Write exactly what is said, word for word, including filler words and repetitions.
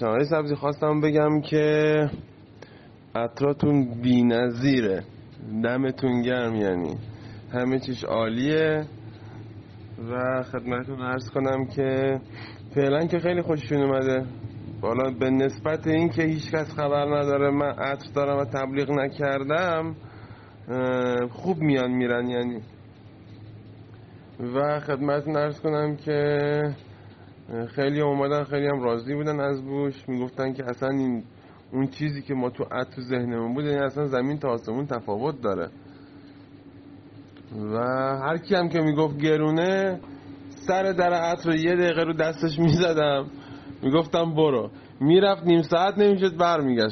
برگشتم. آقای سبزی خواستم بگم که عطراتون بی‌نظیره، دمتون گرم، یعنی همه چیش عالیه و خدمتتون عرض کنم که فعلا که خیلی خوششون اومده. حالا به نسبت این که هیچ کس خبر نداره من عطر دارم و تبلیغ نکردم خوب میان میرن یعنی. و خدمتتون عرض کنم که خیلی اومدن خیلی هم راضی بودن از بوش، میگفتن که اصلا این اون چیزی که ما تو عطر تو ذهنمون بود یعنی اصلا زمین تا آسمون تفاوت داره. و هر کی هم که میگفت گرونه سر در عطر یه دقیقه رو دستش میزدم میگفتم برو، میرفت نیم ساعت نمیشد برمیگشت.